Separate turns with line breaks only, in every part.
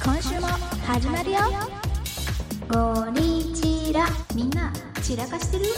今週も始まるよ。ゴリチラ、みんな散らかしてる？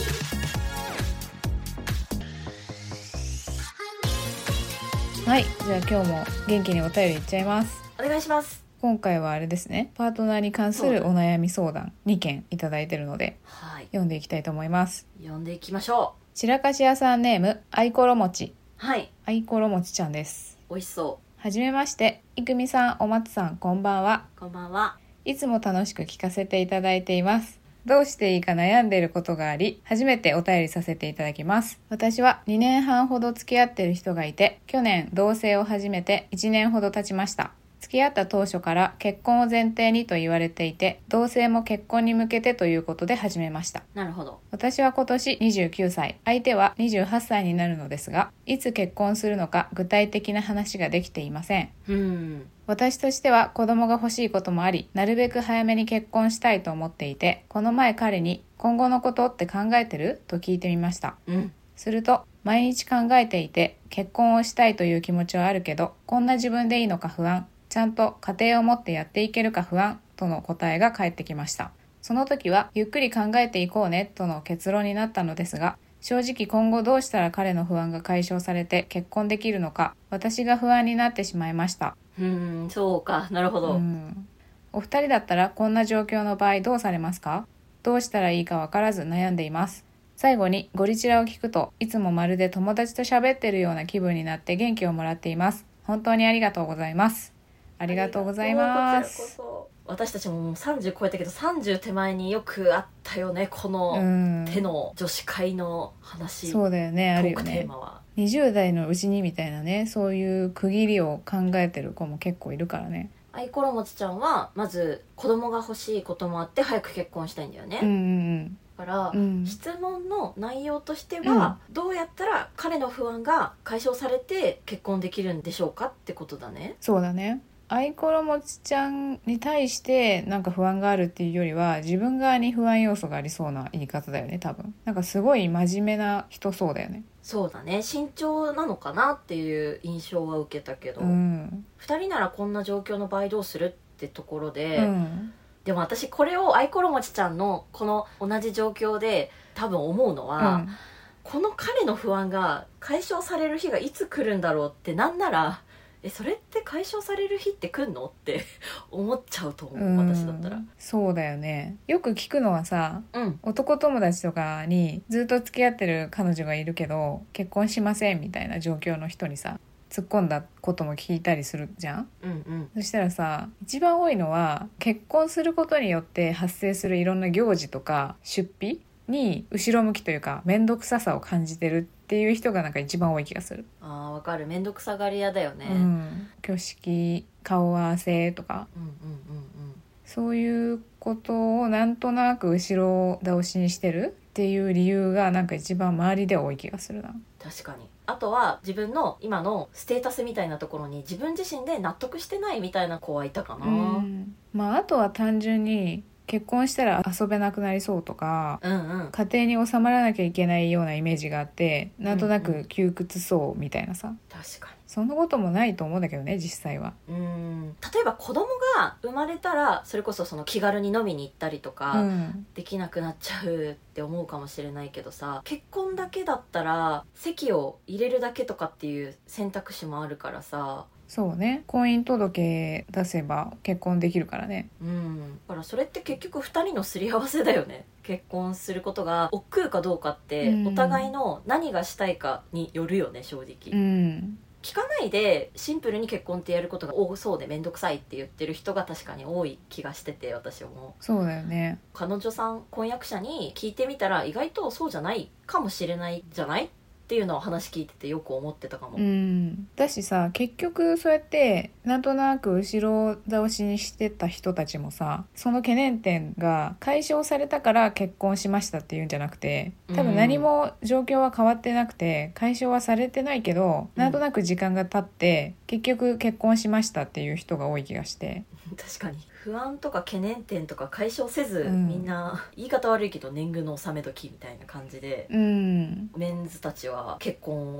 はい、じゃあ今日も元気にお便りいっちゃいます。
お願いします。
今回はあれですね、パートナーに関するお悩み相談2件いただいてるので、
はい、
読んでいきたいと思います。
読んでいきましょ
散らかし屋さんネームアイコロもち。
う。はい、
アイコロもちちゃんです。
美味しそ
はじめまして、いくみさん、お松さん、こんばんは。
う。こんばんは。
いつも楽しく聞かせていただいています。どうしていいか悩んでいることがあり、初めてお便りさせていただきます。私は2年半ほど付き合っている人がいて、去年同棲を始めて1年ほど経ちました。付き合った当初から結婚を前提にと言われていて、同棲も結婚に向けてということで始めました。
なるほど。
私は今年29歳、相手は28歳になるのですが、いつ結婚するのか具体的な話ができていません。私としては子供が欲しいこともあり、なるべく早めに結婚したいと思っていて、この前彼に今後のことって考えてる？と聞いてみました。すると、毎日考えていて結婚をしたいという気持ちはあるけど、こんな自分でいいのか不安、ちゃんと家庭を持ってやっていけるか不安との答えが返ってきました。その時はゆっくり考えていこうねとの結論になったのですが、正直今後どうしたら彼の不安が解消されて結婚できるのか、私が不安になってしまいました。
そうか、なるほど。
お二人だったらこんな状況の場合どうされますか？どうしたらいいかわからず悩んでいます。最後にゴリチラを聞くと、いつもまるで友達と喋ってるような気分になって元気をもらっています。本当にありがとうございます。ありがとうございます。
こちらこそ。私たちももう30超えたけど、30手前によくあったよね、この手の女子会の話。
そうだよね、あるよね。
トークテーマは
20代のうちにみたいなね、そういう区切りを考えてる子も結構いるからね。
アイコロもちちゃんはまず子供が欲しいこともあって早く結婚したいんだよね。だから、質問の内容としては、どうやったら彼の不安が解消されて結婚できるんでしょうかってことだね。
そうだね。アイコロもちちゃんに対してなんか不安があるっていうよりは、自分側に不安要素がありそうな言い方だよね、多分。なんかすごい真面目な人そうだよね。
そうだね、慎重なのかなっていう印象は受けたけど、2人ならこんな状況の場合どうするってところで、でも私これをアイコロもちちゃんのこの同じ状況で多分思うのは、この彼の不安が解消される日がいつ来るんだろうって、なんならそれって解消される日って来んのって思っちゃうと思う、私だったら。
そうだよね。よく聞くのはさ、男友達とかにずっと付き合ってる彼女がいるけど結婚しませんみたいな状況の人にさ、突っ込んだことも聞いたりするじゃん。そしたらさ、一番多いのは結婚することによって発生するいろんな行事とか出費に後ろ向きというか面倒くささを感じてるっていう人がなんか一番多い気がする。
わかる、面倒くさがり屋だよね。
挙式、顔合わせとか、そういうことをなんとなく後ろ倒しにしてるっていう理由がなんか一番周りで多い気がするな。
確かに。あとは自分の今のステータスみたいなところに自分自身で納得してないみたいな子はいたかな。
あとは単純に結婚したら遊べなくなりそうとか、家庭に収まらなきゃいけないようなイメージがあって、なんとなく窮屈そうみたいなさ。
確かに。
そんなこともないと思うんだけどね、実際は。
例えば子供が生まれたらそれこそその気軽に飲みに行ったりとかできなくなっちゃうって思うかもしれないけどさ、結婚だけだったら籍を入れるだけとかっていう選択肢もあるからさ。
そうね、婚姻届出せば結婚できるからね。
だからそれって結局2人のすり合わせだよね。結婚することが億劫かどうかってお互いの何がしたいかによるよね、正直。聞かないでシンプルに結婚ってやることが多そうで面倒くさいって言ってる人が確かに多い気がしてて、私も。
そうだよね。
彼女さん、婚約者に聞いてみたら意外とそうじゃないかもしれないじゃないっていうのを話聞いててよく思ってたかも。
だしさ、結局そうやってなんとなく後ろ倒しにしてた人たちもさ、その懸念点が解消されたから結婚しましたっていうんじゃなくて、多分何も状況は変わってなくて解消はされてないけど、なんとなく時間が経って結局結婚しましたっていう人が多い気がして。
確かに不安とか懸念点とか解消せず、みんな言い方悪いけど年貢の納め時みたいな感じで、メンズたちは結婚を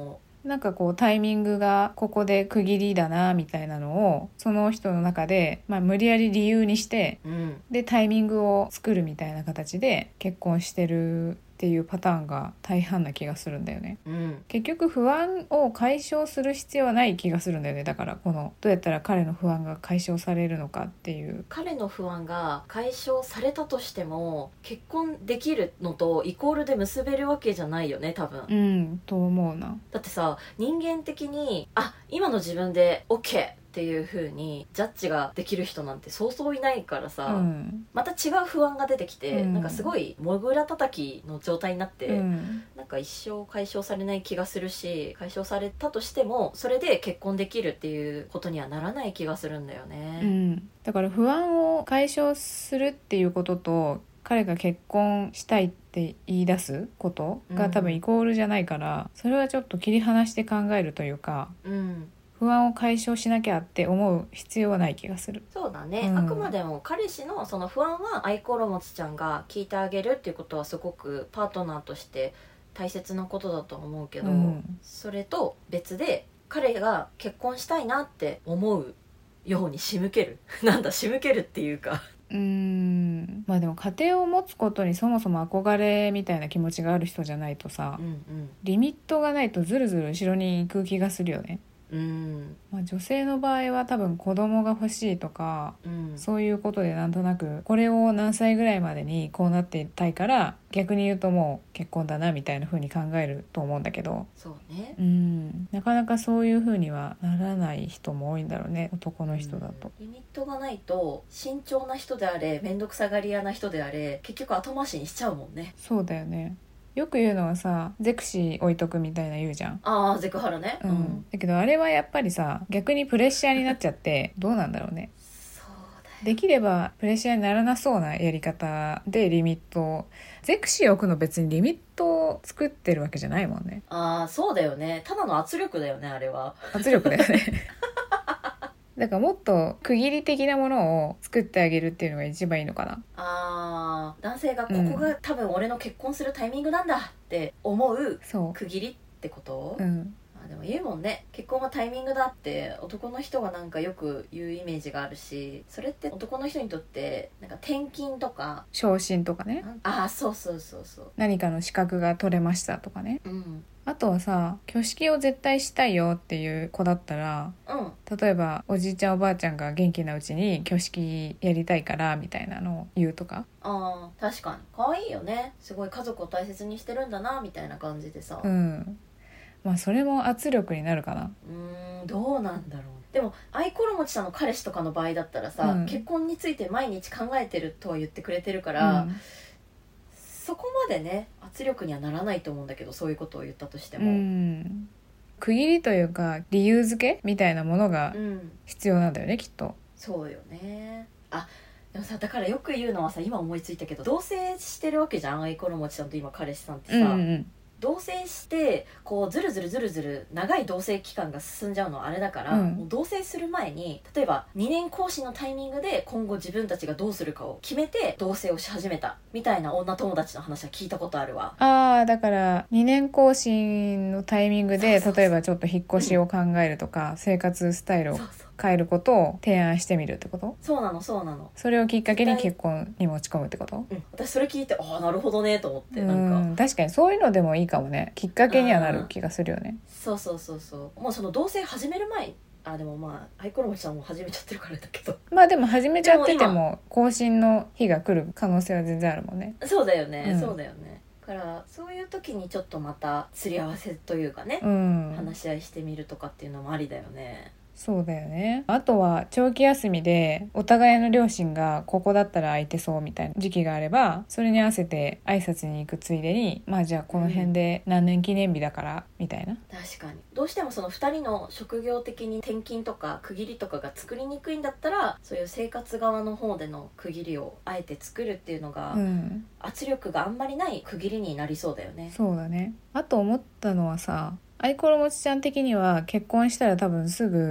なんかこうタイミングがここで区切りだなみたいなのをその人の中で、無理やり理由にして、でタイミングを作るみたいな形で結婚してるっていうパターンが大半な気がするんだよね、結局不安を解消する必要はない気がするんだよね。だからこのどうやったら彼の不安が解消されるのかっていう。
彼の不安が解消されたとしても結婚できるのとイコールで結べるわけじゃないよね多分。
と思うな。
だってさ、人間的に今の自分で OKっていう風にジャッジができる人なんてそうそういないからさ、また違う不安が出てきて、なんかすごいモグラ叩きの状態になって、なんか一生解消されない気がするし、解消されたとしてもそれで結婚できるっていうことにはならない気がするんだよね、
だから不安を解消するっていうことと彼が結婚したいって言い出すことが多分イコールじゃないから、それはちょっと切り離して考えるというか、不安を解消しなきゃって思う必要はない気がする。
そうだね、あくまでも彼氏のその不安はアイコロモチちゃんが聞いてあげるっていうことはすごくパートナーとして大切なことだと思うけど、それと別で彼が結婚したいなって思うように仕向けるなんだ仕向けるっていうか
でも家庭を持つことにそもそも憧れみたいな気持ちがある人じゃないとさ、リミットがないとずるずる後ろに行く気がするよね。女性の場合は多分子供が欲しいとか、そういうことでなんとなくこれを何歳ぐらいまでにこうなっていたいから逆に言うともう結婚だなみたいな風に考えると思うんだけど、
そうね、
なかなかそういう風にはならない人も多いんだろうね、男の人だと。
リミットがないと慎重な人であれ面倒くさがり屋な人であれ結局後回しにしちゃうもんね。
そうだよね。よく言うのはさ、ゼクシー置いとくみたいな言うじゃん。
ゼクハラね、
だけどあれはやっぱりさ逆にプレッシャーになっちゃってどうなんだろうね。
そうだよ。
できればプレッシャーにならなそうなやり方でリミット、ゼクシー置くの別にリミットを作ってるわけじゃないもんね。
そうだよね、ただの圧力だよねあれは。
圧力だよねだからもっと区切り的なものを作ってあげるっていうのが一番いいのかな。
男性がここが多分俺の結婚するタイミングなんだって思う区切りってこと？でも言うもんね、結婚はタイミングだって男の人がなんかよく言うイメージがあるし、それって男の人にとってなんか転勤とか
昇進とかね、
そう
何かの資格が取れましたとかね、あとはさ、挙式を絶対したいよっていう子だったら、例えばおじいちゃんおばあちゃんが元気なうちに挙式やりたいからみたいなのを言うとか。
確かに可愛いよね、すごい家族を大切にしてるんだなみたいな感じでさ。
それも圧力になるかな。
どうなんだろう。でもアイコロモチさんの彼氏とかの場合だったらさ、結婚について毎日考えてるとは言ってくれてるから、そこまでね圧力にはならないと思うんだけど、そういうことを言ったとしても、
区切りというか理由付けみたいなものが必要なんだよね、きっと。
そうよね。でもさ、だからよく言うのはさ、今思いついたけど、同棲してるわけじゃん、アイコロモチさんと今彼氏さんってさ、同棲してこうずるずる長い同棲期間が進んじゃうのはあれだから、もう同棲する前に例えば2年更新のタイミングで今後自分たちがどうするかを決めて同棲をし始めたみたいな女友達の話は聞いたことあるわ。
だから2年更新のタイミングで例えばちょっと引っ越しを考えるとか、生活スタイルを変えることを提案してみるってこと？
そうなの。
それをきっかけに結婚に持ち込むってこと？
私それ聞いてなるほどねと思って、なん
か確かにそういうのでもいいかもね。きっかけにはなる気がするよね。
そうもうその同棲始める前、でもアイコロモチさんも始めちゃってるからだけど
でも始めちゃってても更新の日が来る可能性は全然あるもんね。
そうだよね、だからそういう時にちょっとまたすり合わせというかね、話し合いしてみるとかっていうのもありだよね。
そうだよね。あとは長期休みでお互いの両親がここだったら空いてそうみたいな時期があれば、それに合わせて挨拶に行くついでにじゃあこの辺で何年記念日だからみたいな。
確かにどうしてもその2人の職業的に転勤とか区切りとかが作りにくいんだったら、そういう生活側の方での区切りをあえて作るっていうのが、圧力があんまりない区切りになりそうだよね。
そうだね。あと思ったのはさ、アイコロモチちゃん的には結婚したら多分すぐ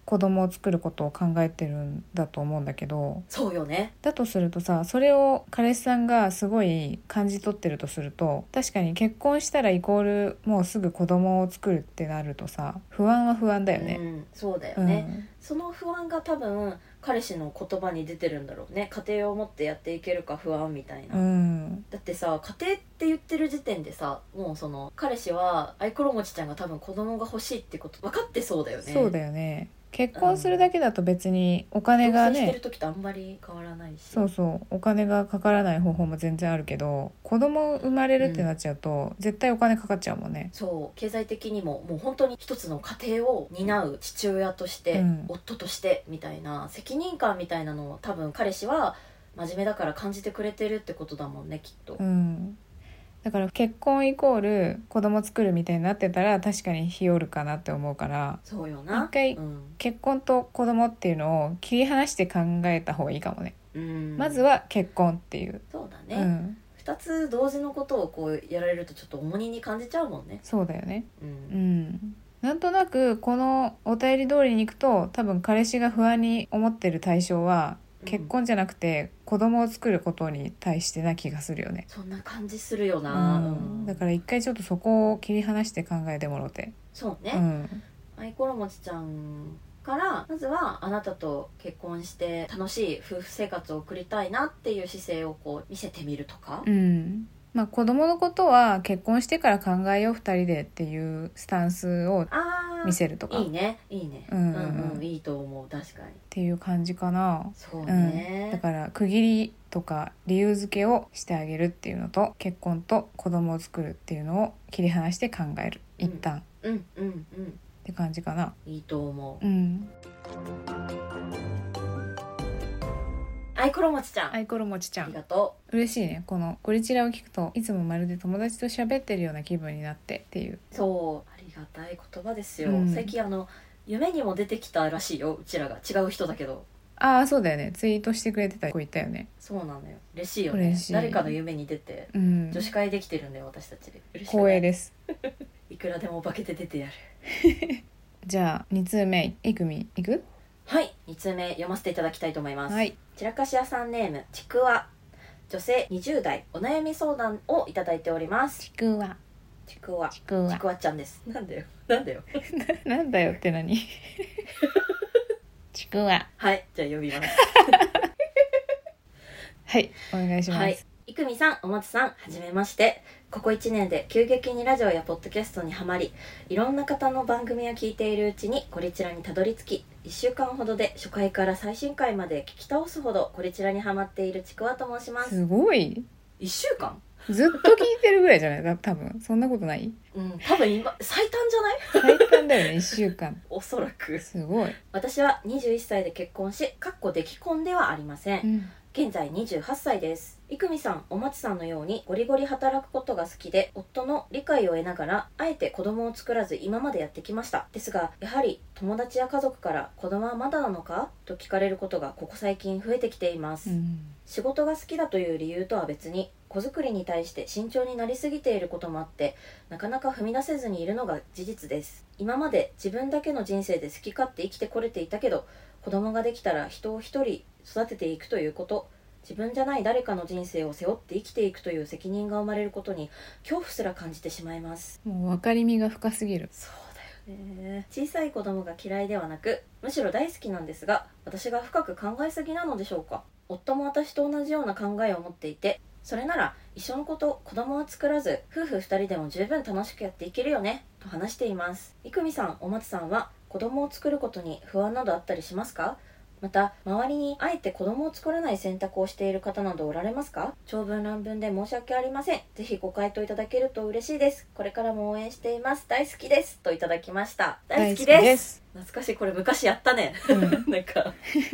子供を作ることを考えてるんだと思うんだけど、
そうよね。
だとするとさ、それを彼氏さんがすごい感じ取ってるとすると、確かに結婚したらイコールもうすぐ子供を作るってなるとさ、不安は不安だよね。
そうだよね、その不安が多分彼氏の言葉に出てるんだろうね。家庭を持ってやっていけるか不安みたいな、だってさ、家庭って言ってる時点でさ、もうその彼氏はアイコロもちちゃんが多分子供が欲しいってこと分かってそうだよね。
そうだよね。結婚するだけだと別にお金がね、
同棲してる時とあんまり変わらないし、
そうそう、お金がかからない方法も全然あるけど、子供生まれるってなっちゃうと、絶対お金かかっちゃうもんね。
そう経済的にももう本当に一つの家庭を担う父親として、夫としてみたいな責任感みたいなのを多分彼氏は真面目だから感じてくれてるってことだもんね、きっと。
だから結婚イコール子供作るみたいになってたら確かに日和るかなって思うから、
そうよな。
一回結婚と子供っていうのを切り離して考えた方がいいかもね。まずは結婚っていう。
そうだね、2つ同時のことをこうやられるとちょっと重荷に感じちゃうもんね。
そうだよね。なんとなくこのお便り通りにいくと、多分彼氏が不安に思ってる対象は結婚じゃなくて子供を作ることに対してな気がするよね。
そんな感じするよな、
だから一回ちょっとそこを切り離して考えてもらって。
そうね、アイコロもちちゃんからまずはあなたと結婚して楽しい夫婦生活を送りたいなっていう姿勢をこう見せてみるとか、
子供のことは結婚してから考えよう2人でっていうスタンスを見せるとか。
いいねいいね、いいと思う。確かに
っていう感じかな。
そうね、
だから区切りとか理由付けをしてあげるっていうのと、結婚と子供を作るっていうのを切り離して考える、一旦って感じかな。
いいと思う。アイコロもちちゃん、
アイコロもちちゃん、
ありがと
う。嬉しいね。このゴリチラを聞くといつもまるで友達と喋ってるような気分になってっていう。
そうありがたい言葉ですよ、最近夢にも出てきたらしいよ、うちらが。違う人だけど。
ああそうだよね、ツイートしてくれてた子いたよね。
そうなのよ、嬉しいよね。誰かの夢に出て、女子会できてるんだよ私たち。嬉しい、
光栄です。
いくらでも化けて出てやる。
じゃあ2通目いくみいく。
はい、2通目読ませていただきたいと思います。
はい、
散らかし屋さんネームちくわ、女性20代、お悩み相談をいただいております。
ちくわ
ちくわちゃんです。なんだよ
なんだよって何。ちくわ。
はい、じゃあ読みます。
はいお願いします。はい、
いくみさん、おもつさん、はじめまして。ここ1年で急激にラジオやポッドキャストにハマり、いろんな方の番組を聞いているうちにこれちらにたどり着き、1週間ほどで初回から最新回まで聞き倒すほどこれちらにハマっているちくわと申します。
すごい。
1週間
ずっと聞いてるぐらいじゃない？多分そんなことない？
多分今最短じゃない？
最短だよね、1週間。
おそらく。
すごい。
私は21歳で結婚し、かっこ出来婚ではありません。現在28歳です。いくみさん、おまちさんのようにゴリゴリ働くことが好きで、夫の理解を得ながらあえて子供を作らず今までやってきました。ですが、やはり友達や家族から子供はまだなのかと聞かれることがここ最近増えてきています。仕事が好きだという理由とは別に、子作りに対して慎重になりすぎていることもあって、なかなか踏み出せずにいるのが事実です。今まで自分だけの人生で好き勝手生きてこれていたけど、子供ができたら人を一人育てていくということ、自分じゃない誰かの人生を背負って生きていくという責任が生まれることに恐怖すら感じてしまいます。
もう分かりみが深すぎる。
そうだよね。小さい子供が嫌いではなく、むしろ大好きなんですが、私が深く考えすぎなのでしょうか。夫も私と同じような考えを持っていて、それなら一緒の子と子供は作らず、夫婦2人でも十分楽しくやっていけるよねと話しています。いくみさん、おまつさんは子供を作ることに不安などあったりしますか？また、周りにあえて子供を作らない選択をしている方などおられますか？長文乱文で申し訳ありません。ぜひご回答いただけると嬉しいです。これからも応援しています。大好きですといただきました。大好きです。懐かしい。これ昔やったね。なんか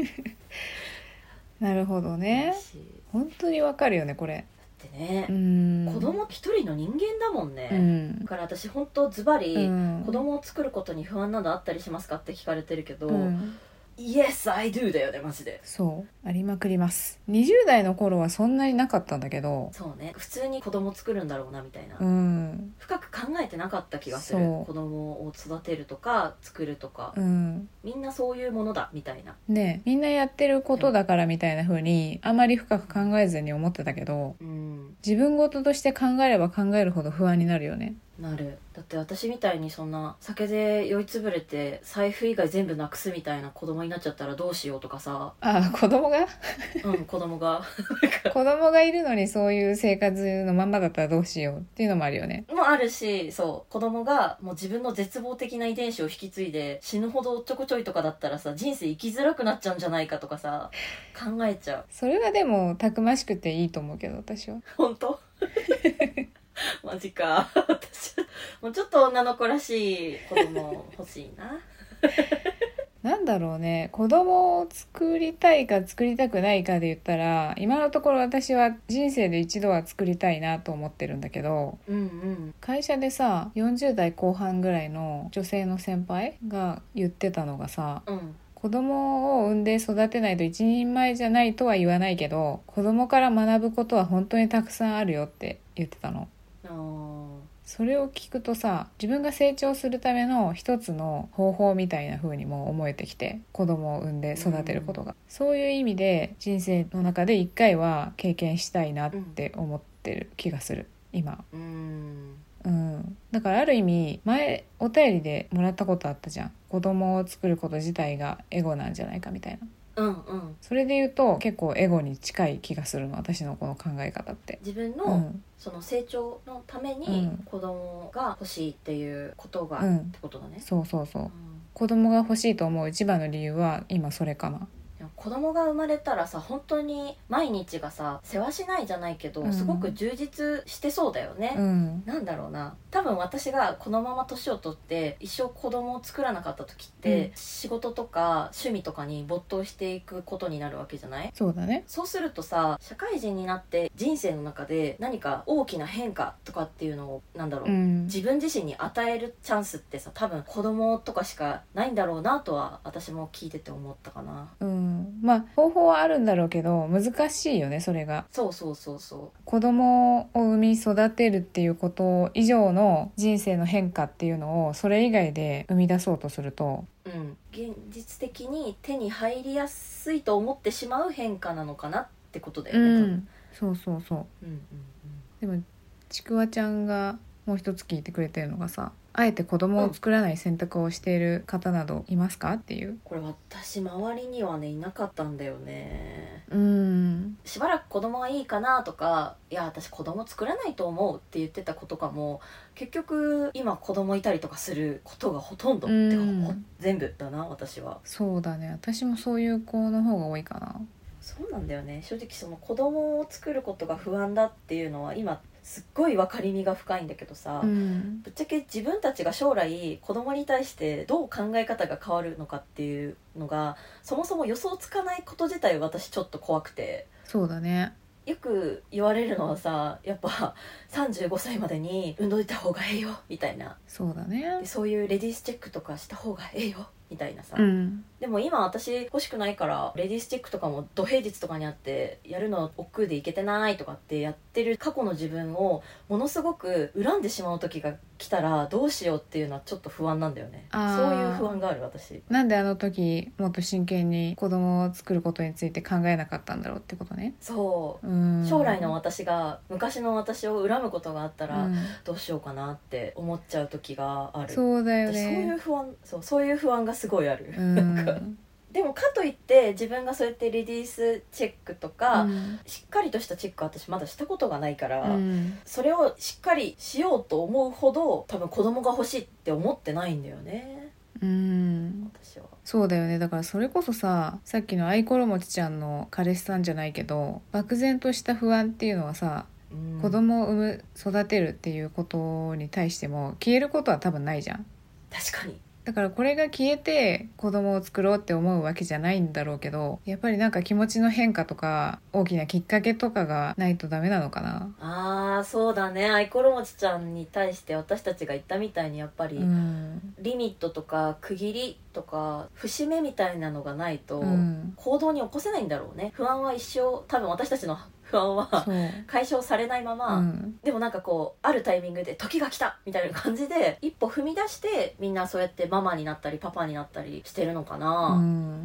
なるほどね。本当にわかるよねこれ。
だってね、子供一人の人間だもんね。だから私本当ズバリ、子供を作ることに不安などあったりしますかって聞かれてるけど、 Yes, I do だよねマジで。
そうありまくります。20代の頃はそんなになかったんだけど、
そうね、普通に子供作るんだろうなみたいな、
深
く考えてなかった気がする。子供を育てるとか作るとか、みんなそういうものだみたいな
ね、みんなやってることだからみたいな風にあまり深く考えずに思ってたけど、自分事として考えれば考えるほど不安になるよね。
なる。だって私みたいにそんな酒で酔いつぶれて財布以外全部なくすみたいな子供になっちゃったらどうしようとかさ。
子供が
子供が
子供がいるのにそういう生活のまんまだったらどうしようっていうのもあるよね。
もあるし、そう子供がもう自分の絶望的な遺伝子を引き継いで死ぬほどちょこちょいとかだったらさ、人生生きづらくなっちゃうんじゃないかとかさ考えちゃう。
それはでもたくましくていいと思うけど、私は。
本当マジか。私もうちょっと女の子らしい子供欲しいな。
なんだろうね、子供を作りたいか作りたくないかで言ったら、今のところ私は人生で一度は作りたいなと思ってるんだけど、会社でさ40代後半ぐらいの女性の先輩が言ってたのがさ、子供を産んで育てないと一人前じゃないとは言わないけど、子供から学ぶことは本当にたくさんあるよって言ってたの。それを聞くとさ、自分が成長するための一つの方法みたいな風にも思えてきて、子供を産んで育てることが、そういう意味で人生の中で一回は経験したいなって思ってる気がする今。だからある意味前お便りでもらったことあったじゃん、子供を作ること自体がエゴなんじゃないかみたいな。それで言うと結構エゴに近い気がするの、私のこの考え方って。
自分の、その成長のために子供が欲しいっていうことが、ってことだね。そう、
子供が欲しいと思う一番の理由は今それかな。
子供が生まれたらさ、本当に毎日がさ世話しないじゃないけど、すごく充実してそうだよね。なんだろうな、多分私がこのまま年を取って一生子供を作らなかった時って、仕事とか趣味とかに没頭していくことになるわけじゃない？
そうだね。
そうするとさ、社会人になって人生の中で何か大きな変化とかっていうのを自分自身に与えるチャンスってさ、多分子供とかしかないんだろうなとは私も聞いてて思ったかな。
まあ方法はあるんだろうけど難しいよね、それが。
そう
子供を産み育てるっていうこと以上の人生の変化っていうのをそれ以外で生み出そうとすると、
現実的に手に入りやすいと思ってしまう変化なのかなってことだよね。
そう、でもちくわちゃんがもう一つ聞いてくれてるのがさ、あえて子供を作らない選択をしている方などいますかっていう。
これ私周りにはねいなかったんだよね。しばらく子供がいいかなとか、いや私子供作らないと思うって言ってた子とかも、結局今子供いたりとかすることがほとんど、ってか全部だな私は。
そうだね、私もそういう子の方が多いかな。
そうなんだよね。正直その子供を作ることが不安だっていうのは今すっごい分かりみが深いんだけどさ、ぶっちゃけ自分たちが将来子供に対してどう考え方が変わるのかっていうのがそもそも予想つかないこと自体私ちょっと怖くて。
そうだね。
よく言われるのはさ、やっぱ35歳までに産んどいた方がええよみたいな。
そうだね。
でそういうレディースチェックとかした方がええよみたいなさ、でも今私欲しくないからレディースチェックとかも土平日とかにあってやるの億劫でいけてないとかってやってる過去の自分をものすごく恨んでしまう時が来たらどうしようっていうのはちょっと不安なんだよね。そういう不安がある私。
なんであの時もっと真剣に子供を作ることについて考えなかったんだろうってことね。
そう将来の私が昔の私を恨むことがあったらどうしようかなって思っちゃう時がある。
そうだよね。
そういう不安がすごいある。でもかといって自分がそうやってレディースチェックとか、しっかりとしたチェック私まだしたことがないから、それをしっかりしようと思うほど多分子供が欲しいって思ってないんだよね。私は。そうだよね。
だからそれこそさ、さっきのアイコロもちちゃんの彼氏さんじゃないけど、漠然とした不安っていうのはさ、子供を育てるっていうことに対しても消えることは多分ないじゃん。
確かに
だからこれが消えて子供を作ろうって思うわけじゃないんだろうけど、やっぱりなんか気持ちの変化とか大きなきっかけとかがないとダメなのかな。
そうだね。アイコロもちちゃんに対して私たちが言ったみたいにやっぱり、リミットとか区切りとか節目みたいなのがないと行動に起こせないんだろうね。不安は一生、多分私たちの不安は解消されないまま、でもなんかこうあるタイミングで時が来たみたいな感じで一歩踏み出してみんなそうやってママになったりパパになったりしてるのかな。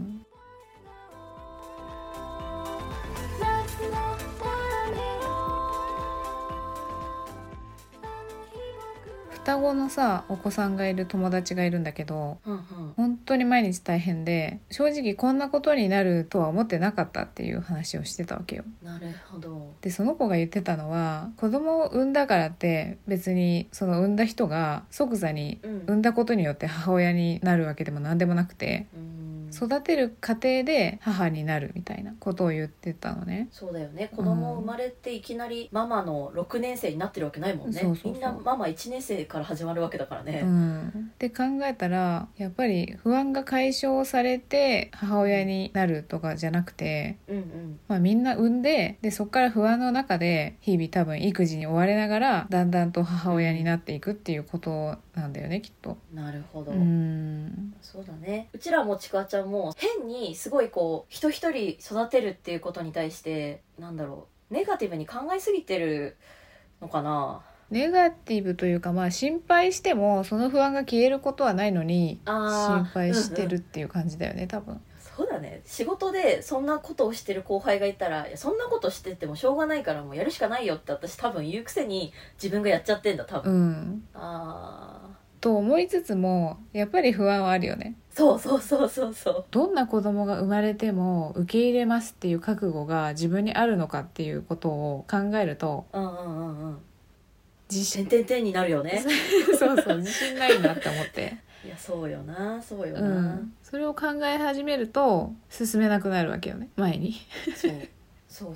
双子のさお子さんがいる友達がいるんだけど、本当に毎日大変で、正直こんなことになるとは思ってなかったっていう話をしてたわけよ。
なるほど。
でその子が言ってたのは、子供を産んだからって別にその産んだ人が即座に産んだことによって母親になるわけでも何でもなくて、育てる過程で母になるみたいなことを言ってたのね。
そうだよね。子供生まれていきなりママの6年生になってるわけないもんね。みんなママ1年生から始まるわけだからね。
で考えたらやっぱり不安が解消されて母親になるとかじゃなくて、みんな産んで、そこから不安の中で日々多分育児に追われながらだんだんと母親になっていくっていうことなんだよね、きっと。
なるほど。そうだね。うちらもちくわちゃんも変にすごいこう人一人育てるっていうことに対してなんだろう、ネガティブに考えすぎてるのかな。
ネガティブというか、心配してもその不安が消えることはないのに心配してるっていう感じだよね、多分。
そうだね。仕事でそんなことをしてる後輩がいたら、いやそんなことしててもしょうがないからもうやるしかないよって私多分言うくせに自分がやっちゃってんだ多分。
と思いつつもやっぱり不安はあるよね。
そう。
どんな子供が生まれても受け入れますっていう覚悟が自分にあるのかっていうことを考えると、
自信点になるよね。
そう自信ないなって思って。
いやそうよな。そ
れを考え始めると進めなくなるわけよね、前に。
そう。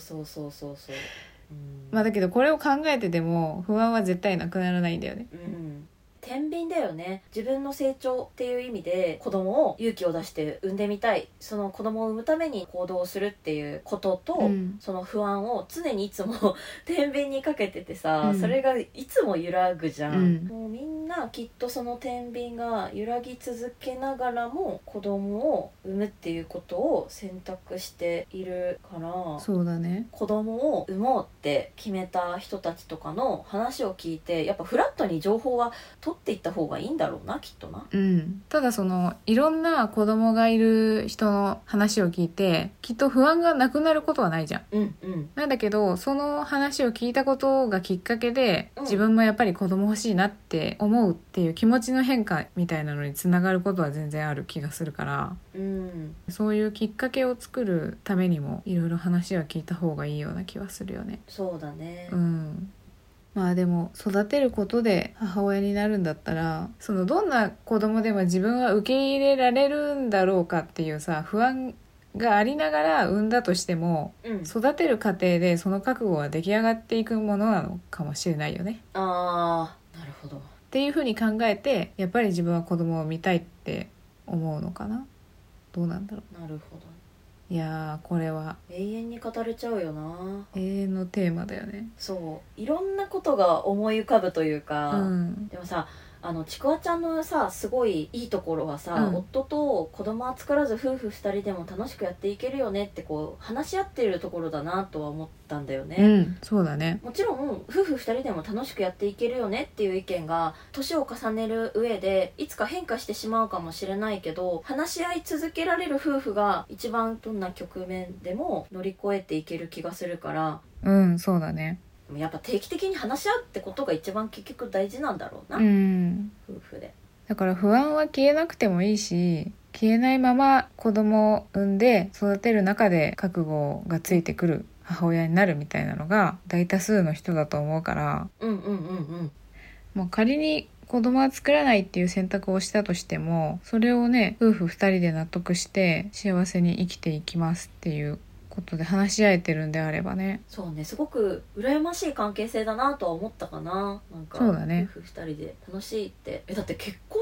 だけどこれを考えてても不安は絶対なくならないんだよね。
天秤だよね。自分の成長っていう意味で子供を勇気を出して産んでみたい、その子供を産むために行動するっていうことと、その不安を常にいつも天秤にかけててさ、それがいつも揺らぐじゃん。もうみんなきっとその天秤が揺らぎ続けながらも子供を産むっていうことを選択しているから。
そうだね。
子供を産もうって決めた人たちとかの話を聞いて、やっぱフラットに情報は取っていった方がいいんだろうな、きっとな。
ただそのいろんな子供がいる人の話を聞いてきっと不安がなくなることはないじゃん。なんだけどその話を聞いたことがきっかけで、自分もやっぱり子供欲しいなって思うっていう気持ちの変化みたいなのにつながることは全然ある気がするから、そういうきっかけを作るためにもいろいろ話は聞いた方がいいような気はするよね。
そうだね。
でも育てることで母親になるんだったら、そのどんな子供でも自分は受け入れられるんだろうかっていうさ不安がありながら産んだとしても、育てる過程でその覚悟は出来上がっていくものなのかもしれないよね。
なるほど。
っていうふうに考えてやっぱり自分は子供を見たいって思うのかな。どうなんだろう。
なるほど。
いやこれは
永遠に語れちゃうよな。
永遠のテーマだよね。
そういろんなことが思い浮かぶというか、でもさちくわちゃんのさすごいいいところはさ、夫と子供は作らず夫婦2人でも楽しくやっていけるよねってこう話し合っているところだなとは思ったんだよね。
そうだね。
もちろん夫婦2人でも楽しくやっていけるよねっていう意見が年を重ねる上でいつか変化してしまうかもしれないけど、話し合い続けられる夫婦が一番どんな局面でも乗り越えていける気がするから。
そうだね。
やっぱ定期的に話し合うってことが一番結局大事なんだろうな、夫婦で。
だから不安は消えなくてもいいし、消えないまま子供を産んで育てる中で覚悟がついてくる母親になるみたいなのが大多数の人だと思うから、もう仮に子供は作らないっていう選択をしたとしても、それをね夫婦2人で納得して幸せに生きていきますっていうことで話し合えてるんであればね。
そうね、すごく羨ましい関係性だなとは思ったかな。なんか
そうだね、
夫婦2人で楽しいってだって結婚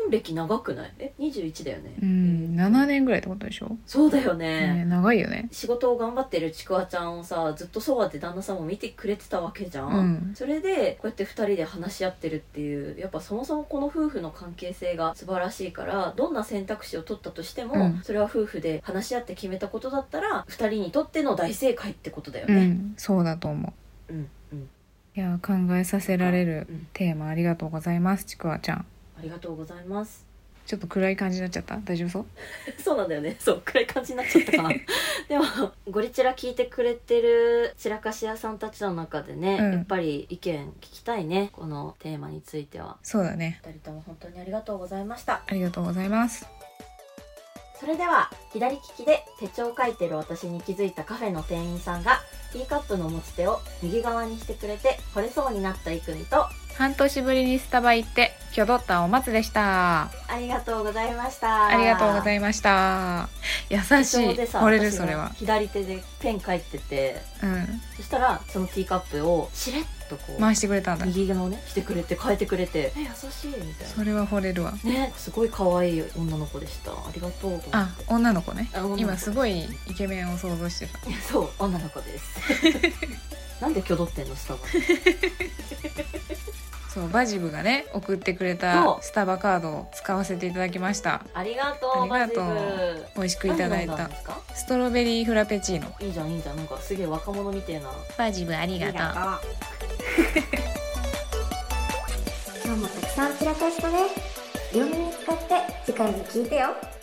歴長くない？21だよね。
7年ぐらいってことでしょ。
そうだよね。
長いよね。
仕事を頑張ってるちくわちゃんをさ、ずっとそばで旦那さんも見てくれてたわけじゃん、それでこうやって2人で話し合ってるっていう、やっぱそもそもこの夫婦の関係性が素晴らしいから、どんな選択肢を取ったとしても、それは夫婦で話し合って決めたことだったら2人にとっての大正解ってことだよね。
そうだと思う。いや、考えさせられるテーマありがとうございます、ちくわちゃん。
ありがとうございます。
ちょっと暗い感じになっちゃった？大丈夫そう？
そうなんだよね。そう、暗い感じになっちゃったかなでもゴリチラ聞いてくれてる散らかし屋さんたちの中でね、やっぱり意見聞きたいね、このテーマについては。
そうだね。
2人とも本当にありがとうございました。
ありがとうございます。
それでは、左利きで手帳を書いてる私に気づいたカフェの店員さんがティーカップの持ち手を右側にしてくれて惚れそうになったイクミと、
半年ぶりにスタバ行ってキョドったお松でした。
ありがとうございました。
ありがとうございました。優しい。惚れる。それは
左手でペン書いてて、そしたらそのティーカップをしれっとこう
回してくれたんだ。
右側をねしてくれて変えてくれて、優しいみたいな。
それは惚れるわ
ね。すごい可愛い女の子でした。ありがとうと思って。
女の子ね。今すごいイケメンを想像してた。
そう、女の子ですなんで挙動ってんのスタバ
そう、バジブがね送ってくれたスタバカードを使わせていただきました。
ありがとう。バジブ
美味しくいただいたストロベリーフラペチーノ。
いいじゃんいいじゃん。なんかすげえ若者みてえな。
バジブありがとう。
今日もたくさん散らかしたね。両耳使って次回も聞いてよ。